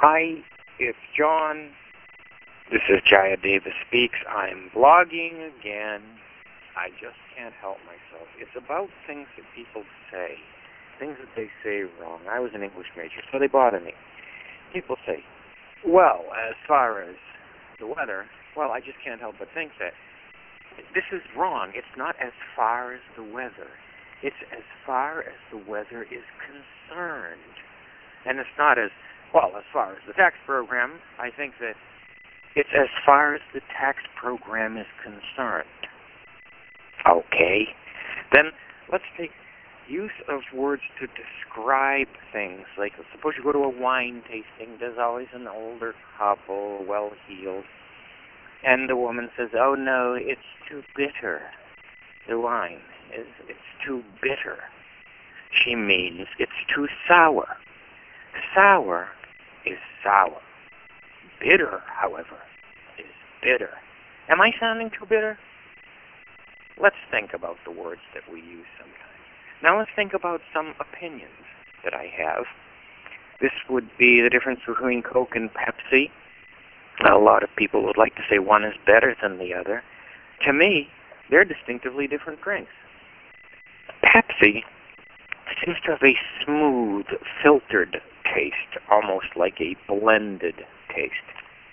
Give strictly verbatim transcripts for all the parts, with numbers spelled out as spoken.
Hi, it's John. This is Jaya Davis Speaks. I'm blogging again. I just can't help myself. It's about things that people say, things that they say wrong. I was an English major, so they bother me. People say, well, as far as the weather, well, I just can't help but think that this is wrong. It's not as far as the weather. It's as far as the weather is concerned. And it's not as, well, as far as the tax program, I think that it's as far as the tax program is concerned. Okay. Then let's take use of words to describe things. Like, suppose you go to a wine tasting. There's always an older couple, well-heeled. And the woman says, oh, no, it's too bitter. The wine is it's too bitter. She means it's too sour. Sour is sour. Bitter, however, is bitter. Am I sounding too bitter? Let's think about the words that we use sometimes. Now let's think about some opinions that I have. This would be the difference between Coke and Pepsi. A lot of people would like to say one is better than the other. To me, they're distinctively different drinks. Pepsi seems to have a smooth, filtered taste, almost like a blended taste.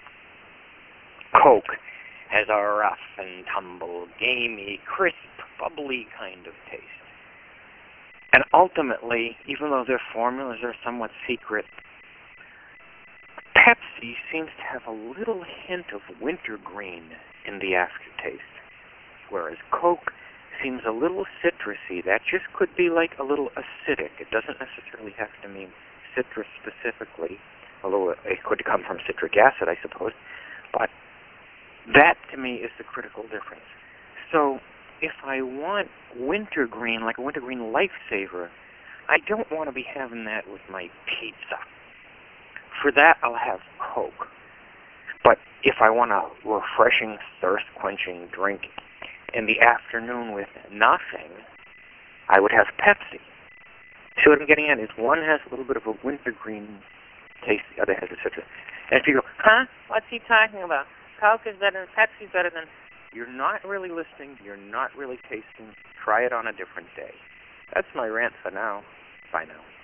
Coke has a rough and tumble, gamey, crisp, bubbly kind of taste. And ultimately, even though their formulas are somewhat secret, Pepsi seems to have a little hint of wintergreen in the aftertaste, whereas Coke seems a little citrusy. That just could be like a little acidic. It doesn't necessarily have to mean citrus specifically, although it could come from citric acid, I suppose. But that, to me, is the critical difference. So if I want wintergreen, like a wintergreen lifesaver, I don't want to be having that with my pizza. For that, I'll have Coke. But if I want a refreshing, thirst-quenching drink in the afternoon with nothing, I would have Pepsi. See what I'm getting at is one has a little bit of a wintergreen taste, the other has a citrus. And if you go, huh? What's he talking about? Coke is better than Pepsi, better than... You're not really listening. You're not really tasting. Try it on a different day. That's my rant for now. Bye now.